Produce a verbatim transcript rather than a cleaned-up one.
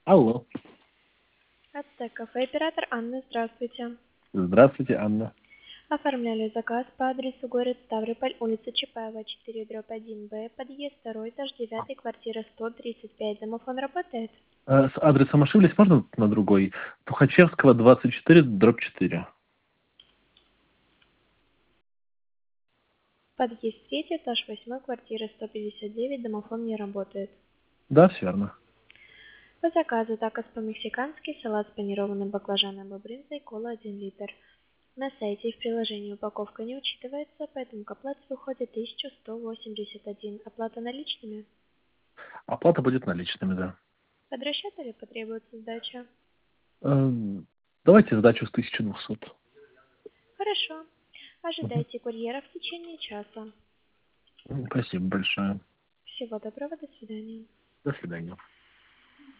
Алло. Ацтек кафе, оператор Анна, здравствуйте. Здравствуйте, Анна. Оформляли заказ по адресу город Ставрополь, улица Чапаева, четыре, дробь один Б, подъезд второй, этаж девятый, квартира сто тридцать пять. Домофон работает? Э, С адресом ошиблись, можно на другой? Тухачевского, двадцать четыре, дробь четыре. Подъезд третий, этаж восьмой, квартира сто пятьдесят девять, домофон не работает. Да, все верно. По заказу такос по-мексикански, салат с панированным баклажаном и брынзой, кола один литр. На сайте и в приложении упаковка не учитывается, поэтому к оплате выходит тысяча сто восемьдесят один. Оплата наличными? Оплата будет наличными, да. Под расчет или потребуется сдача? Эм, Давайте сдачу с тысячи двухсот. Хорошо. Мгм. Ожидайте курьера в течение часа. Спасибо большое. Всего доброго, до свидания. До свидания.